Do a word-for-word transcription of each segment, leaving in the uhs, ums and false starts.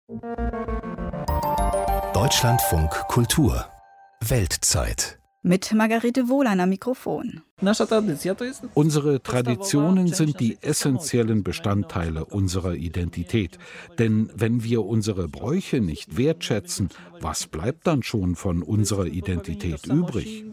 Deutschlandfunk Kultur Weltzeit mit Margarete Wohlan am Mikrofon. Unsere Traditionen sind die essentiellen Bestandteile unserer Identität. Denn wenn wir unsere Bräuche nicht wertschätzen, was bleibt dann schon von unserer Identität übrig?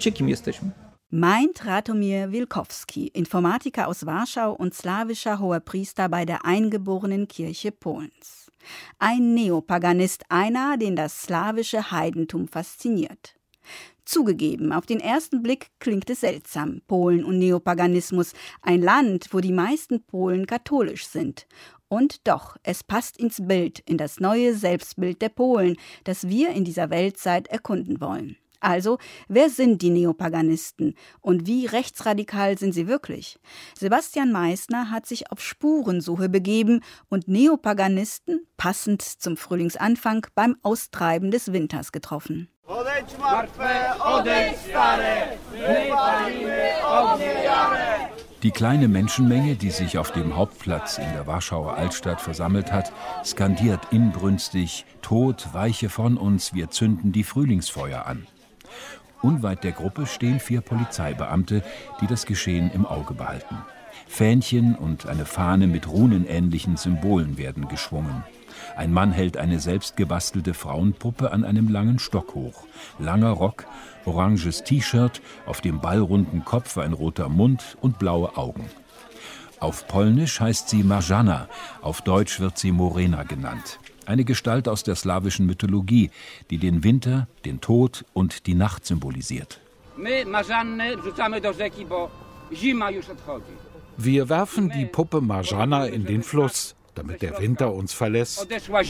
Meint Ratomir Wilkowski, Informatiker aus Warschau und slawischer Hoherpriester bei der eingeborenen Kirche Polens. Ein Neopaganist, einer, den das slawische Heidentum fasziniert. Zugegeben, auf den ersten Blick klingt es seltsam, Polen und Neopaganismus, ein Land, wo die meisten Polen katholisch sind. Und doch, es passt ins Bild, in das neue Selbstbild der Polen, das wir in dieser Weltzeit erkunden wollen. Also, wer sind die Neopaganisten und wie rechtsradikal sind sie wirklich? Sebastian Meissner hat sich auf Spurensuche begeben und Neopaganisten, passend zum Frühlingsanfang, beim Austreiben des Winters getroffen. Die kleine Menschenmenge, die sich auf dem Hauptplatz in der Warschauer Altstadt versammelt hat, skandiert inbrünstig: Tod, weiche von uns, wir zünden die Frühlingsfeuer an. Unweit der Gruppe stehen vier Polizeibeamte, die das Geschehen im Auge behalten. Fähnchen und eine Fahne mit runenähnlichen Symbolen werden geschwungen. Ein Mann hält eine selbstgebastelte Frauenpuppe an einem langen Stock hoch. Langer Rock, oranges T-Shirt, auf dem ballrunden Kopf ein roter Mund und blaue Augen. Auf Polnisch heißt sie Marzanna, auf Deutsch wird sie Morena genannt. Eine Gestalt aus der slawischen Mythologie, die den Winter, den Tod und die Nacht symbolisiert. Wir werfen die Puppe Marzanna in den Fluss, damit der Winter uns verlässt.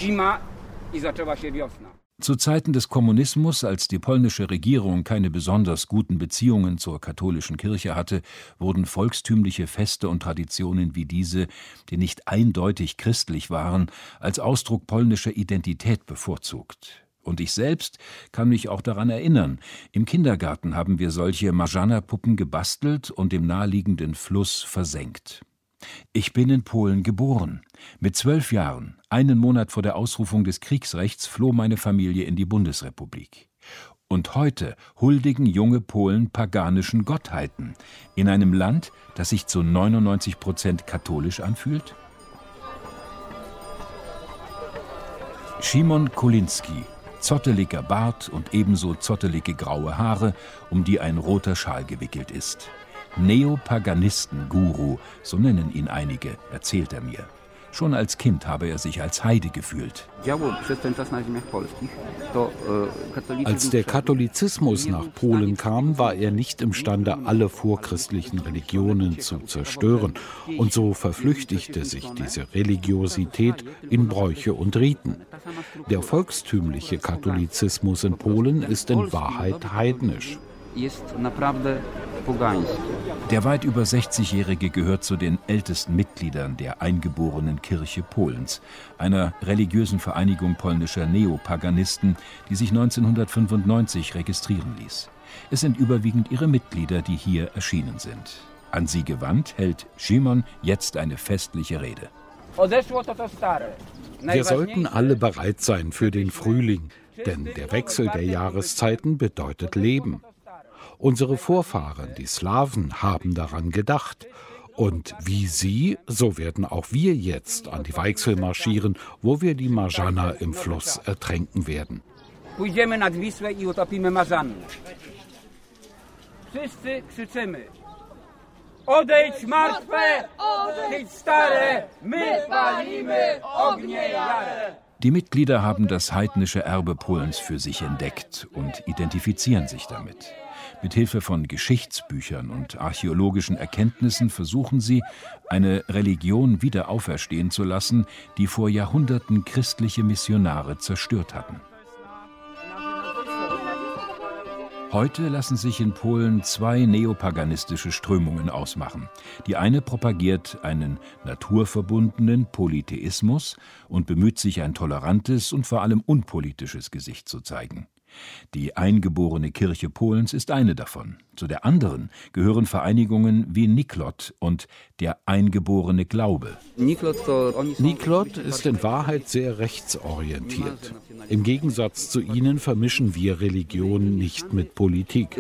Zu Zeiten des Kommunismus, als die polnische Regierung keine besonders guten Beziehungen zur katholischen Kirche hatte, wurden volkstümliche Feste und Traditionen wie diese, die nicht eindeutig christlich waren, als Ausdruck polnischer Identität bevorzugt. Und ich selbst kann mich auch daran erinnern, im Kindergarten haben wir solche Marzanna-Puppen gebastelt und im naheliegenden Fluss versenkt. Ich bin in Polen geboren. Mit zwölf Jahren, einen Monat vor der Ausrufung des Kriegsrechts, floh meine Familie in die Bundesrepublik. Und heute huldigen junge Polen paganischen Gottheiten in einem Land, das sich zu neunundneunzig Prozent katholisch anfühlt? Szymon Kulinski, zotteliger Bart und ebenso zottelige graue Haare, um die ein roter Schal gewickelt ist. Neopaganisten-Guru, so nennen ihn einige, erzählt er mir. Schon als Kind habe er sich als Heide gefühlt. Als der Katholizismus nach Polen kam, war er nicht imstande, alle vorchristlichen Religionen zu zerstören. Und so verflüchtigte sich diese Religiosität in Bräuche und Riten. Der volkstümliche Katholizismus in Polen ist in Wahrheit heidnisch. Der weit über sechzigjährige gehört zu den ältesten Mitgliedern der eingeborenen Kirche Polens, einer religiösen Vereinigung polnischer Neopaganisten, die sich neunzehnhundertfünfundneunzig registrieren ließ. Es sind überwiegend ihre Mitglieder, die hier erschienen sind. An sie gewandt hält Szymon jetzt eine festliche Rede. Wir sollten alle bereit sein für den Frühling, denn der Wechsel der Jahreszeiten bedeutet Leben. Unsere Vorfahren, die Slawen, haben daran gedacht. Und wie sie, so werden auch wir jetzt an die Weichsel marschieren, wo wir die Marzanna im Fluss ertränken werden. Die Mitglieder haben das heidnische Erbe Polens für sich entdeckt und identifizieren sich damit. Mit Hilfe von Geschichtsbüchern und archäologischen Erkenntnissen versuchen sie, eine Religion wieder auferstehen zu lassen, die vor Jahrhunderten christliche Missionare zerstört hatten. Heute lassen sich in Polen zwei neopaganistische Strömungen ausmachen. Die eine propagiert einen naturverbundenen Polytheismus und bemüht sich, ein tolerantes und vor allem unpolitisches Gesicht zu zeigen. Die eingeborene Kirche Polens ist eine davon. Zu der anderen gehören Vereinigungen wie Niklot und der eingeborene Glaube. Niklot ist in Wahrheit sehr rechtsorientiert. Im Gegensatz zu ihnen vermischen wir Religion nicht mit Politik.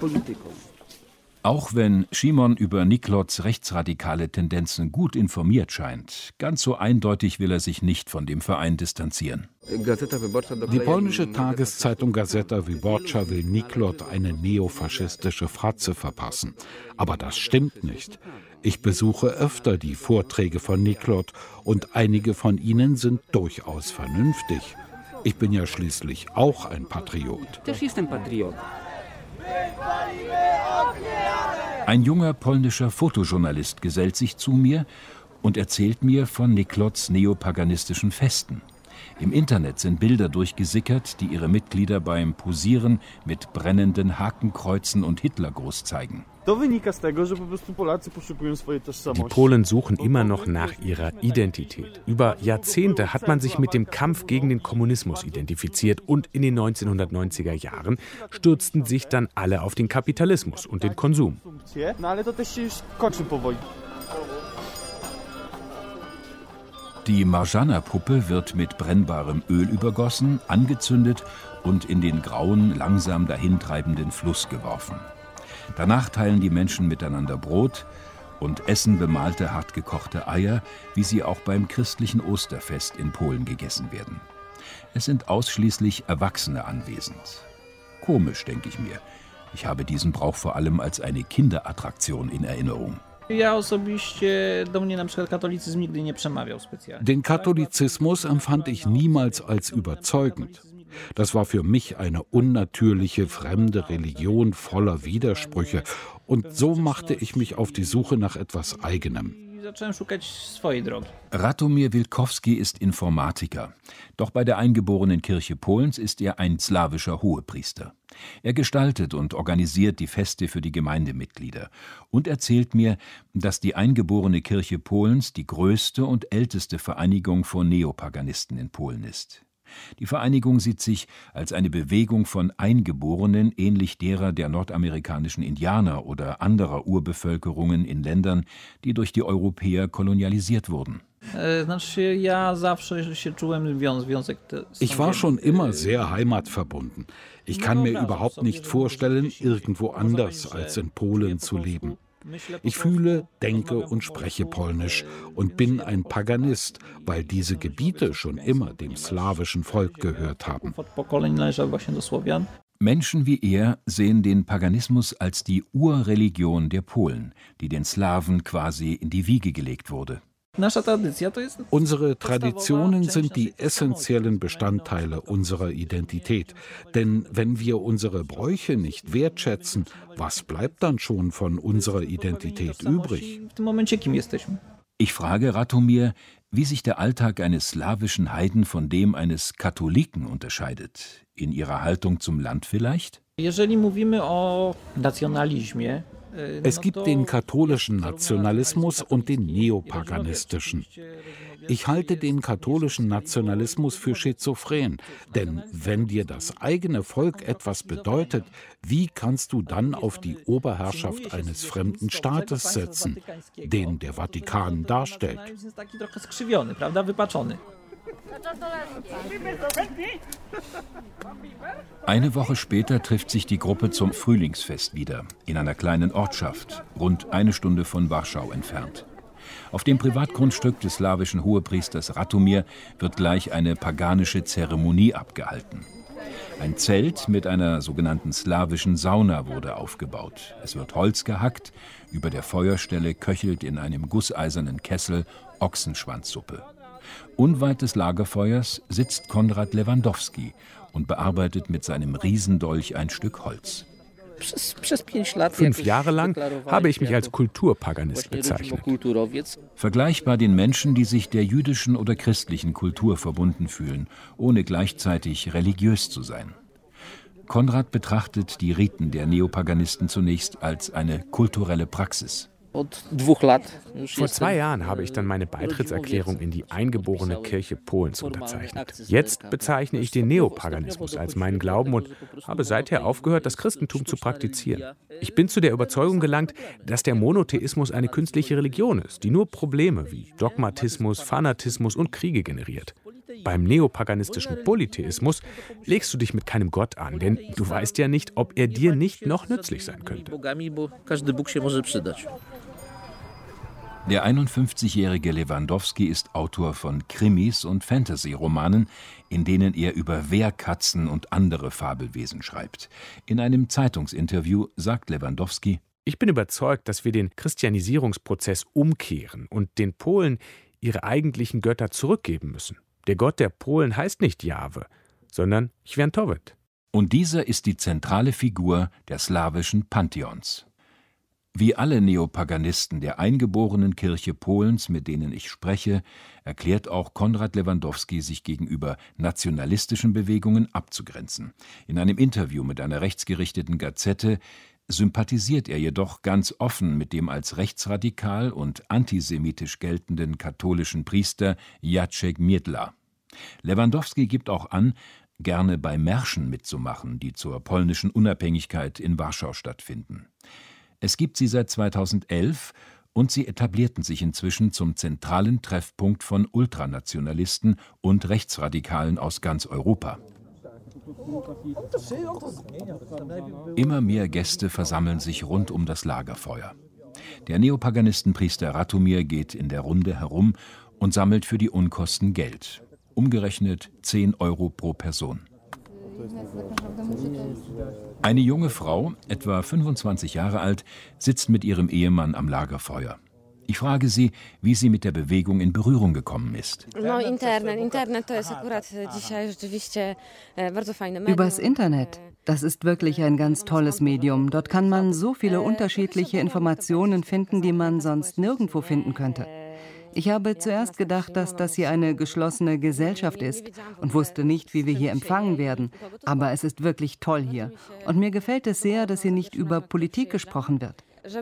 Auch wenn Szymon über Niklots rechtsradikale Tendenzen gut informiert scheint, ganz so eindeutig will er sich nicht von dem Verein distanzieren. Die polnische Tageszeitung Gazeta Wyborcza will Niklot eine neofaschistische Fratze verpassen. Aber das stimmt nicht. Ich besuche öfter die Vorträge von Niklot und einige von ihnen sind durchaus vernünftig. Ich bin ja schließlich auch ein Patriot. Ein junger polnischer Fotojournalist gesellt sich zu mir und erzählt mir von Niklots neopaganistischen Festen. Im Internet sind Bilder durchgesickert, die ihre Mitglieder beim Posieren mit brennenden Hakenkreuzen und Hitlergruß zeigen. Die Polen suchen immer noch nach ihrer Identität. Über Jahrzehnte hat man sich mit dem Kampf gegen den Kommunismus identifiziert und in den neunzehnhundertneunziger Jahren stürzten sich dann alle auf den Kapitalismus und den Konsum. Die Marzana-Puppe wird mit brennbarem Öl übergossen, angezündet und in den grauen, langsam dahintreibenden Fluss geworfen. Danach teilen die Menschen miteinander Brot und essen bemalte, hartgekochte Eier, wie sie auch beim christlichen Osterfest in Polen gegessen werden. Es sind ausschließlich Erwachsene anwesend. Komisch, denke ich mir. Ich habe diesen Brauch vor allem als eine Kinderattraktion in Erinnerung. Den Katholizismus empfand ich niemals als überzeugend. Das war für mich eine unnatürliche, fremde Religion voller Widersprüche. Und so machte ich mich auf die Suche nach etwas Eigenem. Ratomir Wilkowski ist Informatiker. Doch bei der eingeborenen Kirche Polens ist er ein slawischer Hohepriester. Er gestaltet und organisiert die Feste für die Gemeindemitglieder und erzählt mir, dass die eingeborene Kirche Polens die größte und älteste Vereinigung von Neopaganisten in Polen ist. Die Vereinigung sieht sich als eine Bewegung von Eingeborenen, ähnlich derer der nordamerikanischen Indianer oder anderer Urbevölkerungen in Ländern, die durch die Europäer kolonialisiert wurden. Ich war schon immer sehr heimatverbunden. Ich kann mir überhaupt nicht vorstellen, irgendwo anders als in Polen zu leben. Ich fühle, denke und spreche Polnisch und bin ein Paganist, weil diese Gebiete schon immer dem slawischen Volk gehört haben. Menschen wie er sehen den Paganismus als die Urreligion der Polen, die den Slawen quasi in die Wiege gelegt wurde. Unsere Traditionen sind die essentiellen Bestandteile unserer Identität. Denn wenn wir unsere Bräuche nicht wertschätzen, was bleibt dann schon von unserer Identität übrig? Ich frage Ratomir, wie sich der Alltag eines slawischen Heiden von dem eines Katholiken unterscheidet. In ihrer Haltung zum Land vielleicht? Es gibt den katholischen Nationalismus und den neopaganistischen. Ich halte den katholischen Nationalismus für schizophren, denn wenn dir das eigene Volk etwas bedeutet, wie kannst du dann auf die Oberherrschaft eines fremden Staates setzen, den der Vatikan darstellt? Eine Woche später trifft sich die Gruppe zum Frühlingsfest wieder, in einer kleinen Ortschaft, rund eine Stunde von Warschau entfernt. Auf dem Privatgrundstück des slawischen Hohepriesters Ratomir wird gleich eine paganische Zeremonie abgehalten. Ein Zelt mit einer sogenannten slawischen Sauna wurde aufgebaut. Es wird Holz gehackt, über der Feuerstelle köchelt in einem gusseisernen Kessel Ochsenschwanzsuppe. Unweit des Lagerfeuers sitzt Konrad Lewandowski und bearbeitet mit seinem Riesendolch ein Stück Holz. Fünf Jahre lang habe ich mich als Kulturpaganist bezeichnet. Vergleichbar den Menschen, die sich der jüdischen oder christlichen Kultur verbunden fühlen, ohne gleichzeitig religiös zu sein. Konrad betrachtet die Riten der Neopaganisten zunächst als eine kulturelle Praxis. Vor zwei Jahren habe ich dann meine Beitrittserklärung in die eingeborene Kirche Polens unterzeichnet. Jetzt bezeichne ich den Neopaganismus als meinen Glauben und habe seither aufgehört, das Christentum zu praktizieren. Ich bin zu der Überzeugung gelangt, dass der Monotheismus eine künstliche Religion ist, die nur Probleme wie Dogmatismus, Fanatismus und Kriege generiert. Beim neopaganistischen Polytheismus legst du dich mit keinem Gott an, denn du weißt ja nicht, ob er dir nicht noch nützlich sein könnte. Der einundfünfzigjährige Lewandowski ist Autor von Krimis und Fantasy-Romanen, in denen er über Wehrkatzen und andere Fabelwesen schreibt. In einem Zeitungsinterview sagt Lewandowski: Ich bin überzeugt, dass wir den Christianisierungsprozess umkehren und den Polen ihre eigentlichen Götter zurückgeben müssen. Der Gott der Polen heißt nicht Jahwe, sondern Świętowit. Und dieser ist die zentrale Figur der slawischen Pantheons. Wie alle Neopaganisten der eingeborenen Kirche Polens, mit denen ich spreche, erklärt auch Konrad Lewandowski sich gegenüber nationalistischen Bewegungen abzugrenzen. In einem Interview mit einer rechtsgerichteten Gazette sympathisiert er jedoch ganz offen mit dem als rechtsradikal und antisemitisch geltenden katholischen Priester Jacek Miedla. Lewandowski gibt auch an, gerne bei Märschen mitzumachen, die zur polnischen Unabhängigkeit in Warschau stattfinden. Es gibt sie seit zweitausendelf und sie etablierten sich inzwischen zum zentralen Treffpunkt von Ultranationalisten und Rechtsradikalen aus ganz Europa. Immer mehr Gäste versammeln sich rund um das Lagerfeuer. Der Neopaganistenpriester Ratomir geht in der Runde herum und sammelt für die Unkosten Geld. Umgerechnet zehn Euro pro Person. Eine junge Frau, etwa fünfundzwanzig Jahre alt, sitzt mit ihrem Ehemann am Lagerfeuer. Ich frage sie, wie sie mit der Bewegung in Berührung gekommen ist. Übers Internet. Das ist wirklich ein ganz tolles Medium. Dort kann man so viele unterschiedliche Informationen finden, die man sonst nirgendwo finden könnte. Ich habe zuerst gedacht, dass das hier eine geschlossene Gesellschaft ist und wusste nicht, wie wir hier empfangen werden. Aber es ist wirklich toll hier. Und mir gefällt es sehr, dass hier nicht über Politik gesprochen wird.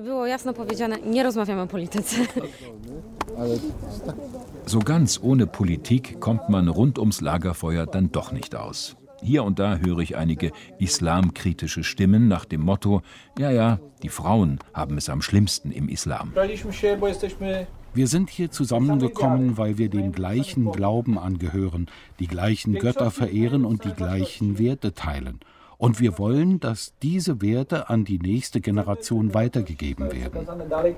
So ganz ohne Politik kommt man rund ums Lagerfeuer dann doch nicht aus. Hier und da höre ich einige islamkritische Stimmen nach dem Motto: Ja, ja, die Frauen haben es am schlimmsten im Islam. Wir sind hier zusammengekommen, weil wir dem gleichen Glauben angehören, die gleichen Götter verehren und die gleichen Werte teilen. Und wir wollen, dass diese Werte an die nächste Generation weitergegeben werden.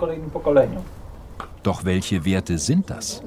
Doch welche Werte sind das?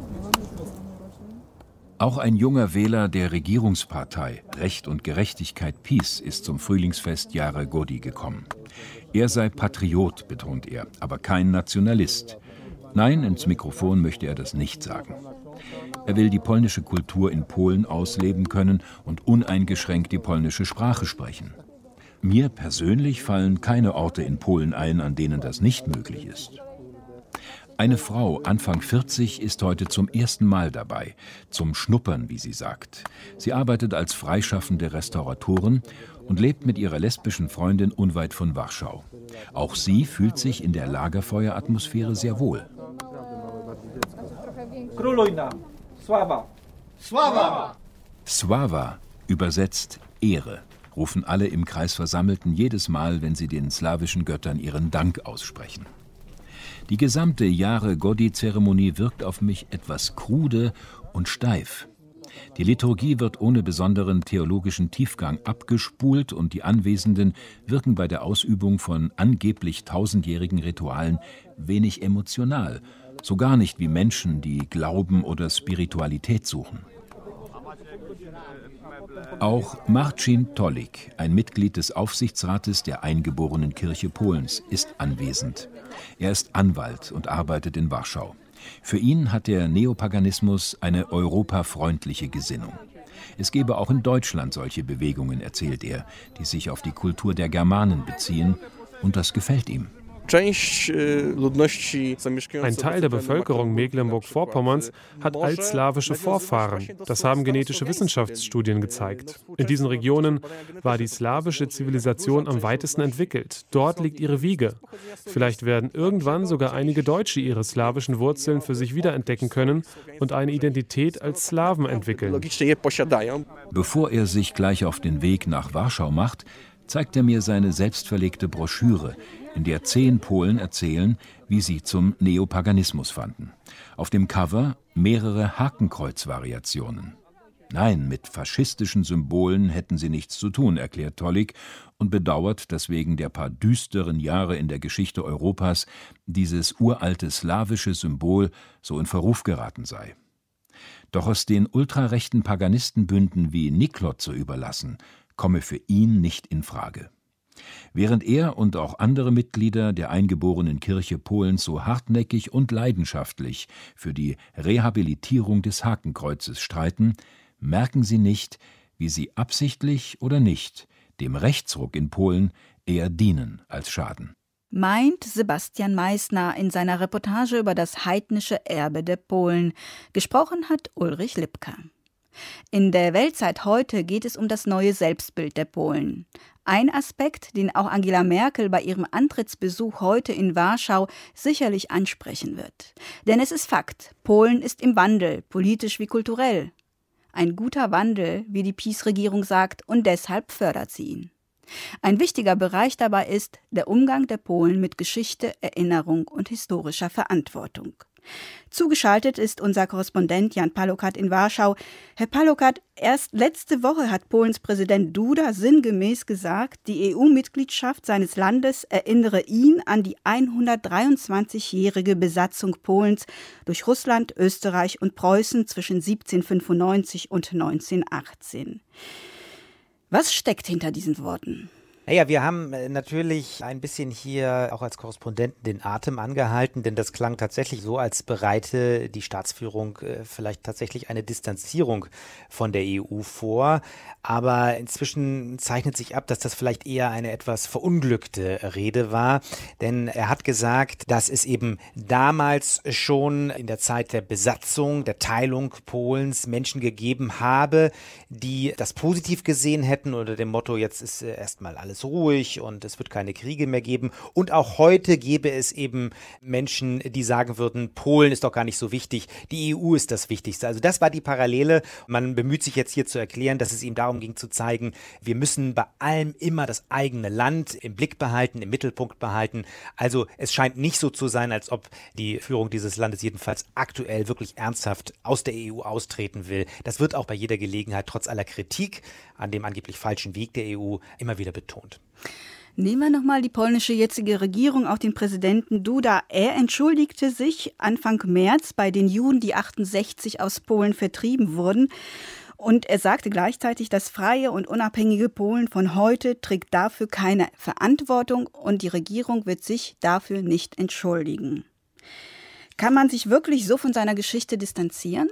Auch ein junger Wähler der Regierungspartei Recht und Gerechtigkeit PiS ist zum Frühlingsfest Jare Godi gekommen. Er sei Patriot, betont er, aber kein Nationalist. Nein, ins Mikrofon möchte er das nicht sagen. Er will die polnische Kultur in Polen ausleben können und uneingeschränkt die polnische Sprache sprechen. Mir persönlich fallen keine Orte in Polen ein, an denen das nicht möglich ist. Eine Frau, Anfang vierzig, ist heute zum ersten Mal dabei, zum Schnuppern, wie sie sagt. Sie arbeitet als freischaffende Restauratorin und lebt mit ihrer lesbischen Freundin unweit von Warschau. Auch sie fühlt sich in der Lagerfeueratmosphäre sehr wohl. Sława, übersetzt Ehre, rufen alle im Kreis Versammelten jedes Mal, wenn sie den slawischen Göttern ihren Dank aussprechen. Die gesamte Jare Godi-Zeremonie wirkt auf mich etwas krude und steif. Die Liturgie wird ohne besonderen theologischen Tiefgang abgespult und die Anwesenden wirken bei der Ausübung von angeblich tausendjährigen Ritualen wenig emotional, so gar nicht wie Menschen, die Glauben oder Spiritualität suchen. Auch Marcin Tolik, ein Mitglied des Aufsichtsrates der eingeborenen Kirche Polens, ist anwesend. Er ist Anwalt und arbeitet in Warschau. Für ihn hat der Neopaganismus eine europafreundliche Gesinnung. Es gebe auch in Deutschland solche Bewegungen, erzählt er, die sich auf die Kultur der Germanen beziehen, und das gefällt ihm. Ein Teil der Bevölkerung Mecklenburg-Vorpommerns hat altslawische Vorfahren. Das haben genetische Wissenschaftsstudien gezeigt. In diesen Regionen war die slawische Zivilisation am weitesten entwickelt. Dort liegt ihre Wiege. Vielleicht werden irgendwann sogar einige Deutsche ihre slawischen Wurzeln für sich wiederentdecken können und eine Identität als Slawen entwickeln. Bevor er sich gleich auf den Weg nach Warschau macht, zeigt er mir seine selbstverlegte Broschüre, in der zehn Polen erzählen, wie sie zum Neopaganismus fanden. Auf dem Cover mehrere Hakenkreuz-Variationen. Nein, mit faschistischen Symbolen hätten sie nichts zu tun, erklärt Tollig und bedauert, dass wegen der paar düsteren Jahre in der Geschichte Europas dieses uralte slawische Symbol so in Verruf geraten sei. Doch es den ultrarechten Paganistenbünden wie Niklot zu überlassen, komme für ihn nicht in Frage. Während er und auch andere Mitglieder der eingeborenen Kirche Polens so hartnäckig und leidenschaftlich für die Rehabilitierung des Hakenkreuzes streiten, merken sie nicht, wie sie absichtlich oder nicht dem Rechtsruck in Polen eher dienen als schaden. Meint Sebastian Meissner in seiner Reportage über das heidnische Erbe der Polen. Gesprochen hat Ulrich Lipka. In der Weltzeit heute geht es um das neue Selbstbild der Polen. Ein Aspekt, den auch Angela Merkel bei ihrem Antrittsbesuch heute in Warschau sicherlich ansprechen wird. Denn es ist Fakt, Polen ist im Wandel, politisch wie kulturell. Ein guter Wandel, wie die PiS-Regierung sagt, und deshalb fördert sie ihn. Ein wichtiger Bereich dabei ist der Umgang der Polen mit Geschichte, Erinnerung und historischer Verantwortung. Zugeschaltet ist unser Korrespondent Jan Palukat in Warschau. Herr Palukat, erst letzte Woche hat Polens Präsident Duda sinngemäß gesagt, die E U-Mitgliedschaft seines Landes erinnere ihn an die hundertdreiundzwanzigjährige Besatzung Polens durch Russland, Österreich und Preußen zwischen siebzehnhundertfünfundneunzig und neunzehnhundertachtzehn. Was steckt hinter diesen Worten? Naja, wir haben natürlich ein bisschen hier auch als Korrespondenten den Atem angehalten, denn das klang tatsächlich so, als bereite die Staatsführung äh, vielleicht tatsächlich eine Distanzierung von der E U vor. Aber inzwischen zeichnet sich ab, dass das vielleicht eher eine etwas verunglückte Rede war, denn er hat gesagt, dass es eben damals schon in der Zeit der Besatzung, der Teilung Polens Menschen gegeben habe, die das positiv gesehen hätten unter dem Motto, jetzt ist äh, erstmal alles ruhig und es wird keine Kriege mehr geben. Und auch heute gäbe es eben Menschen, die sagen würden, Polen ist doch gar nicht so wichtig, die E U ist das Wichtigste. Also das war die Parallele. Man bemüht sich jetzt hier zu erklären, dass es ihm darum ging zu zeigen, wir müssen bei allem immer das eigene Land im Blick behalten, im Mittelpunkt behalten. Also es scheint nicht so zu sein, als ob die Führung dieses Landes jedenfalls aktuell wirklich ernsthaft aus der E U austreten will. Das wird auch bei jeder Gelegenheit trotz aller Kritik an dem angeblich falschen Weg der E U immer wieder betont. Nehmen wir nochmal die polnische jetzige Regierung, auch den Präsidenten Duda. Er entschuldigte sich Anfang März bei den Juden, die achtundsechzig aus Polen vertrieben wurden. Und er sagte gleichzeitig, das freie und unabhängige Polen von heute trägt dafür keine Verantwortung und die Regierung wird sich dafür nicht entschuldigen. Kann man sich wirklich so von seiner Geschichte distanzieren?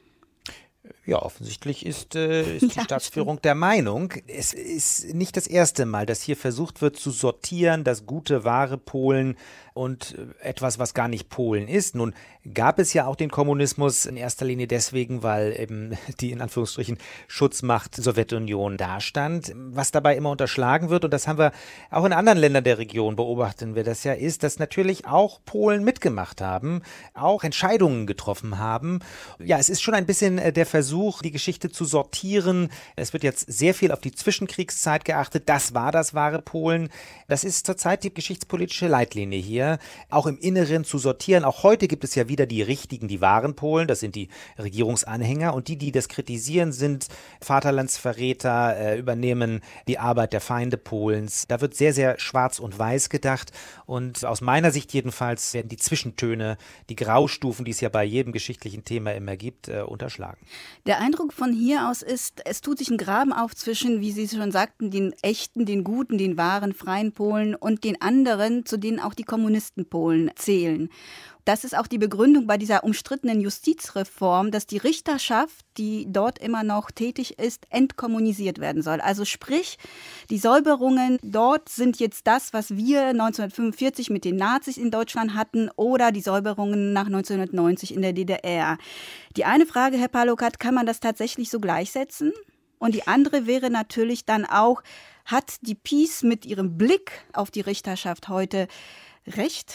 Ja, offensichtlich ist, äh, ist die ja, Staatsführung stimmt. der Meinung. Es ist nicht das erste Mal, dass hier versucht wird zu sortieren, das gute, wahre Polen und etwas, was gar nicht Polen ist. Nun gab es ja auch den Kommunismus in erster Linie deswegen, weil eben die in Anführungsstrichen Schutzmacht Sowjetunion dastand. Was dabei immer unterschlagen wird, und das haben wir auch in anderen Ländern der Region, beobachten wir das ja, ist, dass natürlich auch Polen mitgemacht haben, auch Entscheidungen getroffen haben. Ja, es ist schon ein bisschen der Versuch, die Geschichte zu sortieren. Es wird jetzt sehr viel auf die Zwischenkriegszeit geachtet. Das war das wahre Polen. Das ist zurzeit die geschichtspolitische Leitlinie hier, auch im Inneren zu sortieren. Auch heute gibt es ja wieder die richtigen, die wahren Polen. Das sind die Regierungsanhänger. Und die, die das kritisieren, sind Vaterlandsverräter, äh, übernehmen die Arbeit der Feinde Polens. Da wird sehr, sehr schwarz und weiß gedacht. Und aus meiner Sicht jedenfalls werden die Zwischentöne, die Graustufen, die es ja bei jedem geschichtlichen Thema immer gibt, äh, unterschlagen. Der Eindruck von hier aus ist, es tut sich ein Graben auf zwischen, wie Sie schon sagten, den echten, den guten, den wahren, freien Polen und den anderen, zu denen auch die Kommunisten Polen zählen. Das ist auch die Begründung bei dieser umstrittenen Justizreform, dass die Richterschaft, die dort immer noch tätig ist, entkommunisiert werden soll. Also sprich, die Säuberungen dort sind jetzt das, was wir neunzehnhundertfünfundvierzig mit den Nazis in Deutschland hatten oder die Säuberungen nach neunzehnhundertneunzig in der D D R. Die eine Frage, Herr Palokat, kann man das tatsächlich so gleichsetzen? Und die andere wäre natürlich dann auch, hat die PiS mit ihrem Blick auf die Richterschaft heute recht?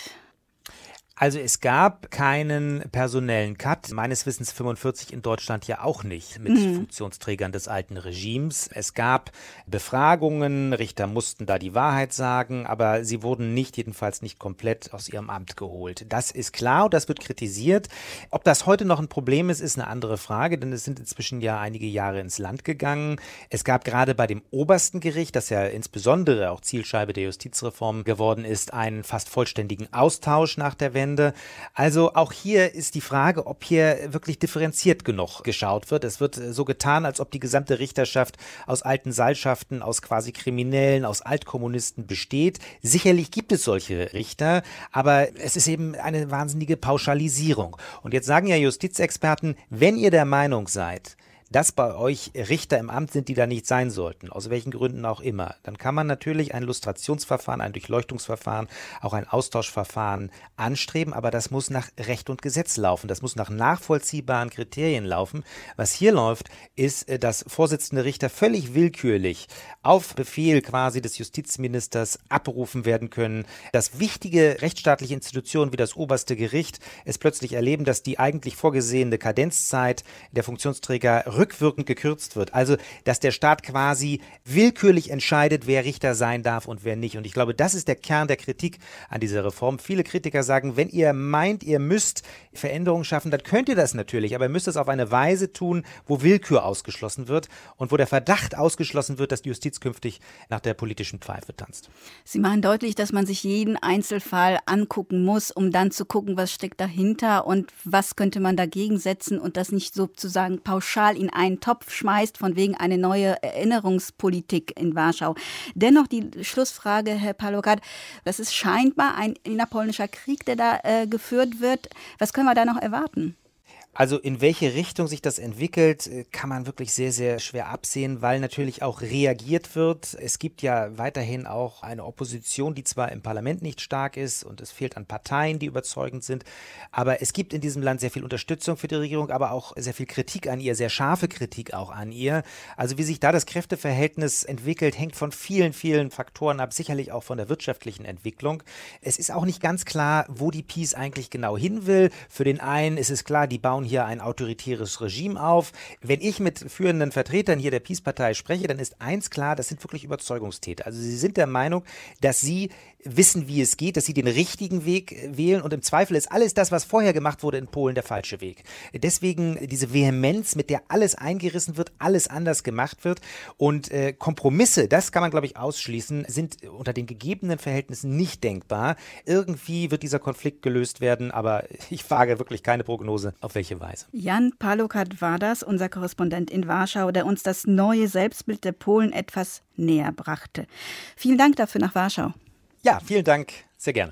Also es gab keinen personellen Cut, meines Wissens fünfundvierzig in Deutschland ja auch nicht mit mhm. Funktionsträgern des alten Regimes. Es gab Befragungen, Richter mussten da die Wahrheit sagen, aber sie wurden nicht, jedenfalls nicht komplett aus ihrem Amt geholt. Das ist klar und das wird kritisiert. Ob das heute noch ein Problem ist, ist eine andere Frage, denn es sind inzwischen ja einige Jahre ins Land gegangen. Es gab gerade bei dem obersten Gericht, das ja insbesondere auch Zielscheibe der Justizreform geworden ist, einen fast vollständigen Austausch nach der Wende. Also auch hier ist die Frage, ob hier wirklich differenziert genug geschaut wird. Es wird so getan, als ob die gesamte Richterschaft aus alten Seilschaften, aus quasi Kriminellen, aus Altkommunisten besteht. Sicherlich gibt es solche Richter, aber es ist eben eine wahnsinnige Pauschalisierung. Und jetzt sagen ja Justizexperten, wenn ihr der Meinung seid, dass bei euch Richter im Amt sind, die da nicht sein sollten, aus welchen Gründen auch immer, dann kann man natürlich ein Lustrationsverfahren, ein Durchleuchtungsverfahren, auch ein Austauschverfahren anstreben, aber das muss nach Recht und Gesetz laufen, das muss nach nachvollziehbaren Kriterien laufen. Was hier läuft, ist, dass Vorsitzende Richter völlig willkürlich auf Befehl quasi des Justizministers abberufen werden können, dass wichtige rechtsstaatliche Institutionen wie das oberste Gericht es plötzlich erleben, dass die eigentlich vorgesehene Kadenzzeit der Funktionsträger rückwirkend gekürzt wird. Also, dass der Staat quasi willkürlich entscheidet, wer Richter sein darf und wer nicht. Und ich glaube, das ist der Kern der Kritik an dieser Reform. Viele Kritiker sagen, wenn ihr meint, ihr müsst Veränderungen schaffen, dann könnt ihr das natürlich, aber ihr müsst es auf eine Weise tun, wo Willkür ausgeschlossen wird und wo der Verdacht ausgeschlossen wird, dass die Justiz künftig nach der politischen Pfeife tanzt. Sie machen deutlich, dass man sich jeden Einzelfall angucken muss, um dann zu gucken, was steckt dahinter und was könnte man dagegen setzen und das nicht sozusagen pauschal in einen Topf schmeißt, von wegen eine neue Erinnerungspolitik in Warschau. Dennoch die Schlussfrage, Herr Palokat, das ist scheinbar ein innerpolnischer Krieg, der da äh, geführt wird. Was können wir da noch erwarten? Also in welche Richtung sich das entwickelt, kann man wirklich sehr, sehr schwer absehen, weil natürlich auch reagiert wird. Es gibt ja weiterhin auch eine Opposition, die zwar im Parlament nicht stark ist und es fehlt an Parteien, die überzeugend sind, aber es gibt in diesem Land sehr viel Unterstützung für die Regierung, aber auch sehr viel Kritik an ihr, sehr scharfe Kritik auch an ihr. Also wie sich da das Kräfteverhältnis entwickelt, hängt von vielen, vielen Faktoren ab, sicherlich auch von der wirtschaftlichen Entwicklung. Es ist auch nicht ganz klar, wo die PiS eigentlich genau hin will. Für den einen ist es klar, die bauen hier ein autoritäres Regime auf. Wenn ich mit führenden Vertretern hier der PiS-Partei spreche, dann ist eins klar, das sind wirklich Überzeugungstäter. Also sie sind der Meinung, dass sie wissen, wie es geht, dass sie den richtigen Weg wählen und im Zweifel ist alles das, was vorher gemacht wurde in Polen, der falsche Weg. Deswegen diese Vehemenz, mit der alles eingerissen wird, alles anders gemacht wird und äh, Kompromisse, das kann man glaube ich ausschließen, sind unter den gegebenen Verhältnissen nicht denkbar. Irgendwie wird dieser Konflikt gelöst werden, aber ich wage wirklich keine Prognose, auf welche Weise. Jan Palokat war das, unser Korrespondent in Warschau, der uns das neue Selbstbild der Polen etwas näher brachte. Vielen Dank dafür nach Warschau. Ja, vielen Dank, sehr gerne.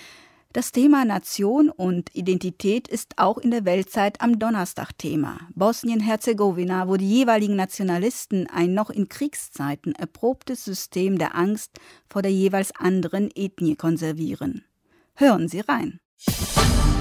Das Thema Nation und Identität ist auch in der Weltzeit am Donnerstag Thema. Bosnien-Herzegowina, wo die jeweiligen Nationalisten ein noch in Kriegszeiten erprobtes System der Angst vor der jeweils anderen Ethnie konservieren. Hören Sie rein.